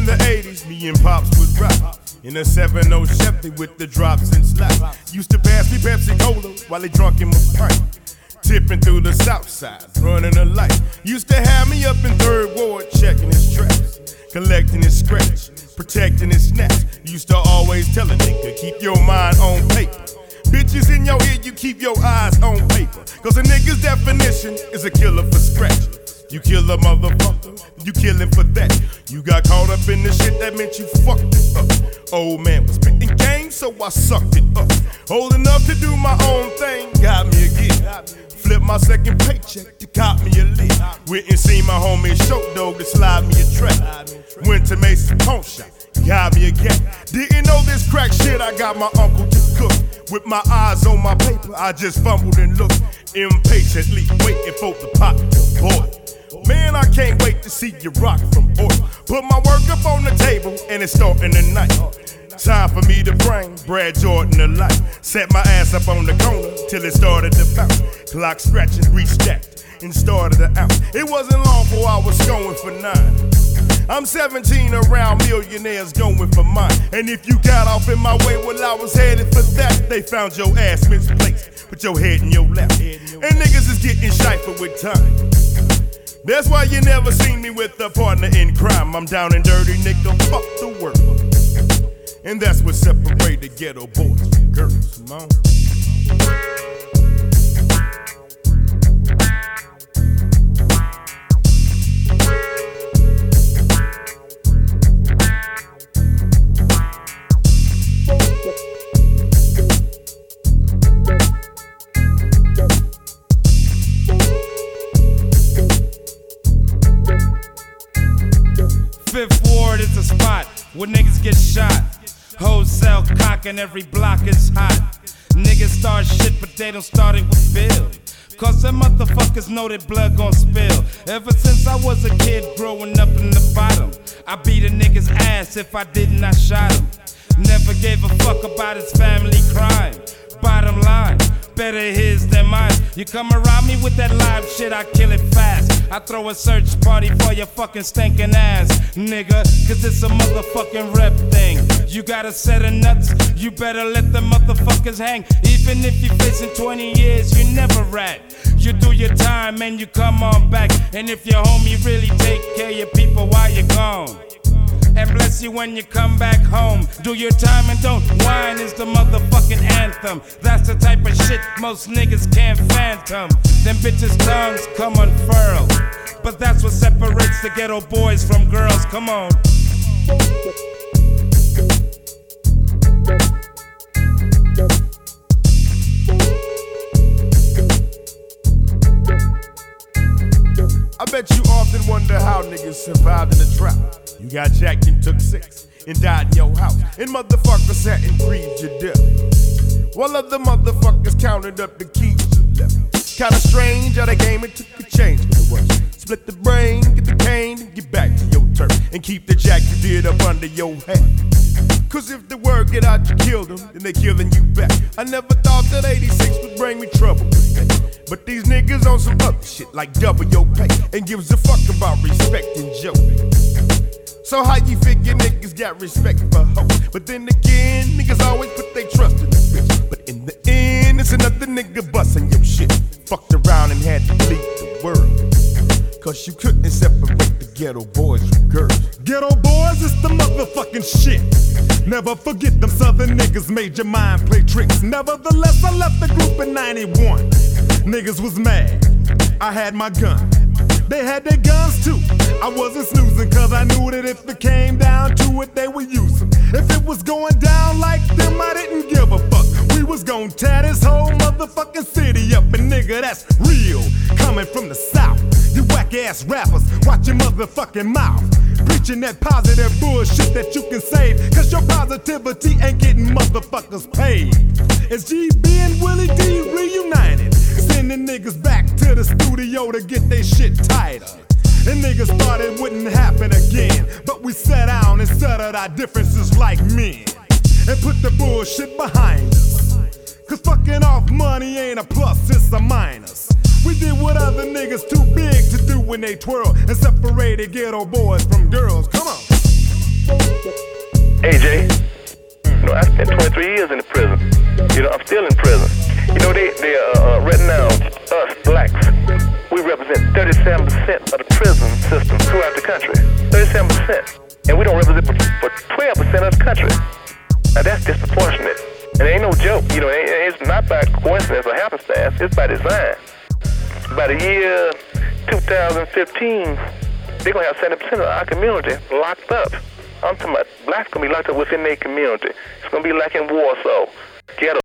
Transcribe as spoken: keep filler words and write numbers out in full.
in the eighties, me and Pops would rap in a seven oh Chevy with the drops and slaps. Used to pass me Pepsi Cola while they drunk in my pint. Tipping through the south side, running a light. Used to have me up in third ward, checking his traps, collecting his scratch, protecting his snaps. Used to always tell a nigga, keep your mind on paper. Bitches in your ear, you keep your eyes on paper. Cause a nigga's definition is a killer for scratch. You kill a motherfucker, you kill him for that. You got caught up in the shit that meant you fucked it up. Old man was spitting game, so I sucked it up. Old enough to do my own thing, got me a gift. Flip my second paycheck to cop me a lick. Went and seen my homie Show Dog to slide me a track. Went to Mason Pawn Shop, got me a gap. Didn't know this crack shit, I got my uncle to cook. With my eyes on my paper, I just fumbled and looked impatiently, waiting for the pot to boil. Man, I can't wait to see you rock from oil. Put my work up on the table, and it's starting tonight. Time for me to bring Brad Jordan to life. Set my ass up on the corner till it started to bounce. Clock scratching, restacked, and started to ounce. It wasn't long before I was going for nine. I'm seventeen around millionaires going for mine. And if you got off in my way while I was headed for that, they found your ass misplaced with your head in your lap. And niggas is getting shifted with time. That's why you never seen me with a partner in crime. I'm down and dirty, nigga, fuck the world. And that's what separated ghetto boys from girls. Come on. Fifth Ward is a spot where niggas get shot. Wholesale cock and every block is hot. Niggas start shit, but they don't start it with Bill. Cause them motherfuckers know that blood gon' spill. Ever since I was a kid growing up in the bottom, I beat a nigga's ass. If I didn't, I shot him. Never gave a fuck about his family crime. Bottom line, better his than mine. You come around me with that live shit, I kill it fast. I throw a search party for your fucking stinking ass, nigga. Cause it's a motherfucking rep thing. You got a set of nuts, you better let the motherfuckers hang. Even if you're facing twenty years, you never rat. You do your time and you come on back. And if your homie really take care of your people while you're gone, and bless you when you come back home. Do your time and don't whine is the motherfucking anthem. That's the type of shit most niggas can't phantom. Them bitches' tongues come unfurled, but that's what separates the ghetto boys from girls. Come on. I bet you often wonder how niggas survived in the drought. You got jacked and took six and died in your house. And motherfuckers sat and grieved your death, while other motherfuckers counted up the keys you left. Kinda strange how the game it took a change for the worse. Split the brain, get the cane, and get back to your turf. And keep the jack you did up under your head. Cause if the word get out you killed them, then they killing you back. I never thought that eighty-six would bring me trouble. But these niggas on some other shit like double your pay and gives a fuck about respect and joke. So how you figure niggas got respect for hoes? But then again, niggas always put their trust in the bitch. But in the end, it's another nigga busting your shit. Fucked around and had to leave the world. Cause you couldn't separate the ghetto boys from girls. Ghetto boys is the motherfucking shit. Never forget them southern niggas made your mind play tricks. Nevertheless, I left the group in ninety-one. Niggas was mad, I had my gun. They had their guns too. I wasn't snoozing cause I knew that if it came down to it, they would use them. If it was going down like them, I didn't give a fuck. We was gon' tear this whole motherfucking city up. And nigga, that's real, coming from the south. You whack ass rappers, watch your motherfucking mouth. Preaching that positive bullshit that you can save, cause your positivity ain't getting motherfuckers paid. It's G B and Willie D reunited, sending niggas back to the studio to get they shit tighter. And niggas thought it wouldn't happen again, but we sat down and settled our differences like men and put the bullshit behind us. Cause fucking off money ain't a plus, it's a minus. We did what other niggas too big to do when they twirl and separated ghetto boys from girls. Come on. A J, you know, I spent twenty-three years in the prison. You know, I'm still in prison. You know, they, they uh, uh, right now, us blacks, we represent thirty-seven percent of the prison system throughout the country. thirty-seven percent. And we don't represent for twelve percent of the country. Now that's disproportionate. And it ain't no joke. You know, it, it's not by coincidence or happenstance. It's by design. By the year two thousand fifteen, they're going to have seventy percent of our community locked up. I'm talking about blacks going to be locked up within their community. It's going to be like in Warsaw. Ghetto.